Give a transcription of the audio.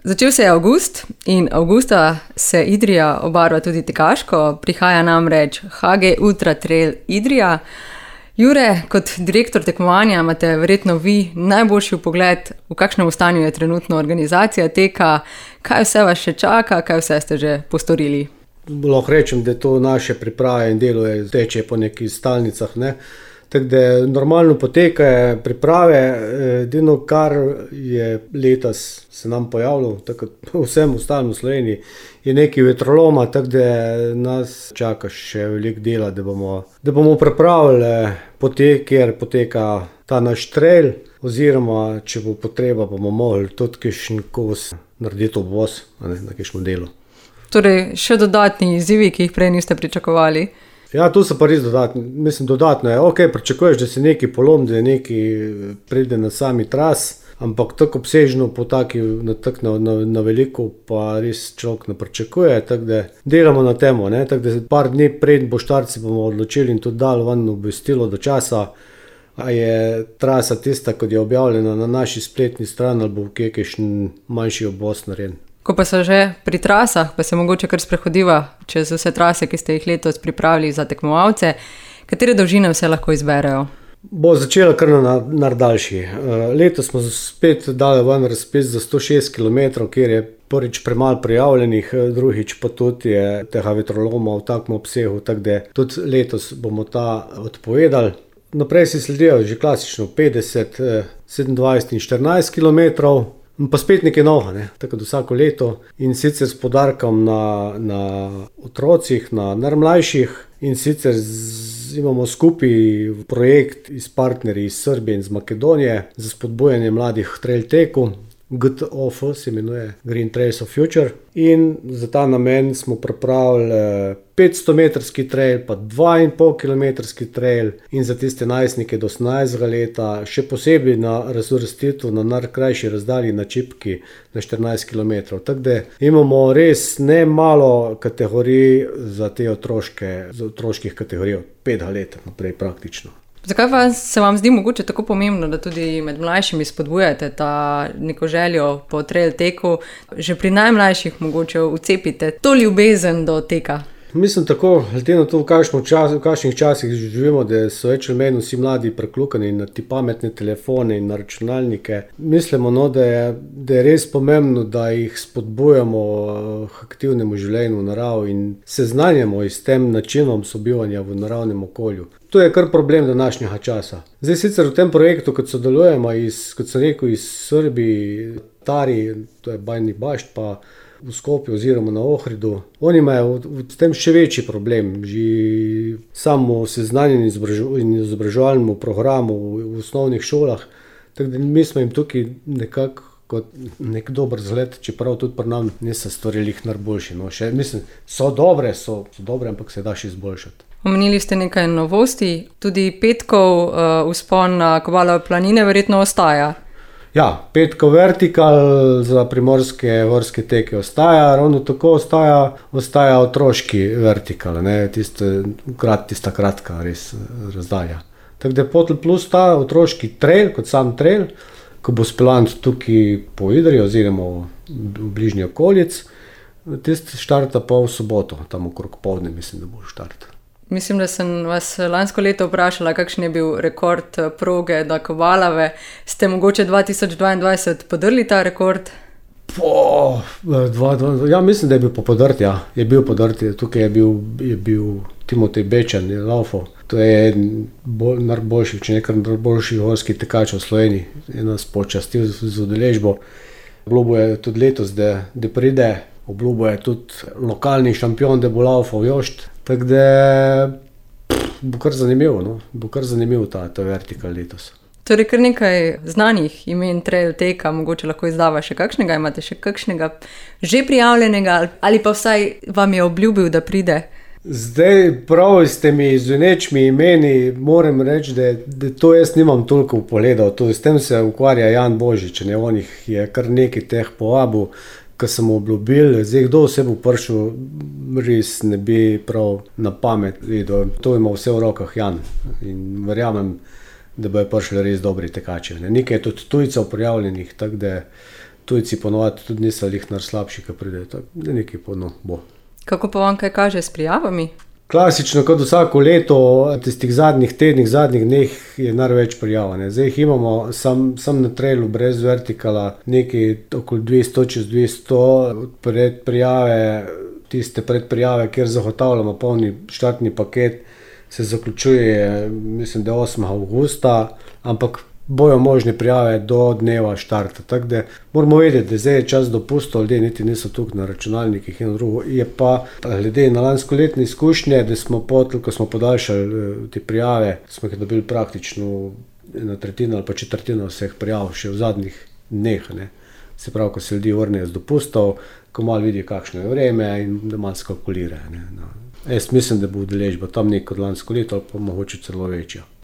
Začel se je avgust in avgusta se Idrija obarva tudi tekaško, prihaja namreč HG Ultra Trail Idrija. Jure, kot direktor tekmovanja imate verjetno vi najboljši vpogled, v kakšnem stanju je trenutno organizacija teka, kaj vse vas še čaka, kaj vse ste že postorili. Lahko rečem, da to naše priprave in delo teče po nekih stalnicah, ne. Tako da normalno potekajo priprave, edino kar je letos se nam pojavilo, tako kot vsem ostalim v Sloveniji, je nekaj vetroloma, tako da nas čaka še veliko dela, da bomo pripravili potek, kjer poteka ta naš trail, oziroma če bo potreba, bomo mogli tudi kakšen kos narediti obvoz na kakšnem delu. Torej, še dodatni izzivi, ki jih prej niste pričakovali? Ja, tu so pa res dodatno je. Ok, pričakuješ, da se nekaj polom, da nekaj pride na sami tras, ampak tako obsežno po na veliko pa res človek ne pričakuje, tako da delamo na temo, ne, tako da par dni pred bo štart se bomo odločili in tudi dali ven obvestilo do časa, a je trasa tista, kot je objavljena na naši spletni strani, ali bo kje kakšen manjši obvoz narejen. Ko pa so že pri trasah, pa se mogoče kar sprehodiva čez vse trase, ki ste jih letos pripravili za tekmovalce, katere dolžine vse lahko izberejo? Bo začela kar na daljši. Letos smo spet dali ven razpis za 106 km, kjer je prvič premalo prijavljenih, drugič pa tudi je tega vetroloma v takem obsegu, tako da tudi letos bomo ta odpovedali. Naprej si sledijo že klasično 50, 27 in 14 km, pa spet nekaj novega, tako da vsako leto, in sicer s poudarkom na otrocih, na najmlajših, in sicer imamo skupaj projekt s partnerji iz Srbije in iz Makedonije za spodbujanje mladih trail teku. GTOF se imenuje Green Trails of Future, in za ta namen smo pripravili 500-metrski trail, pa 2,5 kilometrski trail, in za tiste najstnike do 18 leta, še posebej na razvrstitev na najkrajši razdalji na čipki na 14 km. Tako da imamo res ne malo kategorij za te otroških kategorij od 5 let naprej praktično. Zakaj pa se vam zdi mogoče tako pomembno, da tudi med mlajšimi spodbujate ta neko željo po trail teku, že pri najmlajših mogoče vcepite to ljubezen do teka? Mislim tako, glede na to, v kakšnih časih živimo, da so več ali manj vsi mladi preklukani na ti pametne telefone in na računalnike. Mislimo, da je res pomembno, da jih spodbujamo k aktivnemu življenju v naravi in seznanjamo s tem načinom sobivanja v naravnem okolju. To je kar problem današnjega časa. Zdaj sicer v tem projektu, kot sodelujemo, kot sem rekel, iz Srbiji, Tari, to je Bajni Bašt, pa v Skopju oziroma na Ohridu, oni imajo s tem še večji problem. Že samo seznanjenje in izobraževalnemu programu v osnovnih šolah, tako da mi smo jim tukaj nekako kot nek dober zgled, čeprav tudi pri nam niso stvari najboljši. Še, mislim, so dobre, ampak se da še izboljšati. Omenili ste nekaj novosti, tudi petkov vzpon na Kobalove planine verjetno ostaja. Ja, petkov vertikal za primorske gorske teke ostaja, ravno tako ostaja otroški vertikal, tista kratka res razdalja. Tako da potem plus ta otroški trail, kot sam trail, ko bo speljan tukaj po Idriji oziroma v bližnji okolic, tisti štarta pa v soboto, tam okrog poldne mislim, da bo štart. Mislim, da sem vas lansko leto vprašala, kakšen je bil rekord proge do Kobalove. Ste mogoče 2022 podrli ta rekord? Ja, mislim, da je bil podrt, ja. Je bil podrt, tukaj je bil Timotej Bečan, je laufal. To je eden najboljših, če nekaj najboljših gorskih tekačev v Sloveniji. Je nas počastil z udeležbo. Obljubil je tudi letos, da pride. Obljubil je tudi lokalni šampion, da bo laufal Jošt. Tako da bo kar zanimivo ta vertikal letos. Torej, kar nekaj znanih imen trail teka, mogoče lahko izdava še kakšnega, imate še kakšnega že prijavljenega, ali pa vsaj vam je obljubil, da pride? Zdaj prav s temi zvenečimi imeni moram reči, da to jaz nimam toliko vpogledov. S tem se ukvarja Jan Božič, on jih je kar nekaj teh povabil, ko sem obljubil. Zdaj, kdo vse bo prišel, res ne bi prav na pamet videl. To ima vse v rokah Jan in verjamem, da bojo prišli res dobri tekači. Nekaj je tudi tujcev prijavljenih, tako da tujci ponovadi tudi niso lih slabši, ki pridejo, tako da nekaj bo. Kako pa vam kaj kaže s prijavami? Klasično, kot vsako leto, v tistih zadnjih tednih, zadnjih dneh je največ prijav. Zdaj jih imamo sam na trailu brez vertikala nekaj okoli 200 čez 200 predprijave, tiste predprijave, kjer zagotavljamo polni štartni paket, se zaključuje, mislim, da 8. avgusta, ampak bojo možne prijave do dneva štarta. Tako da moramo vedeti, da zdaj je čas dopustov, ljudje niti niso tukaj na računalnikih in drugo. Je pa glede na lanskoletne izkušnje, da smo ko smo podaljšali te prijave, smo jih dobili praktično ena tretjina ali pa četrtina vseh prijav še v zadnjih dneh. Se pravi, ko se ljudje vrnejo z dopustov, ko malo vidijo, kakšno je vreme in da malo skalkulirajo. Jaz mislim, da bo udeležba tam nekaj od lansko leto ali pa mogoče celo večja.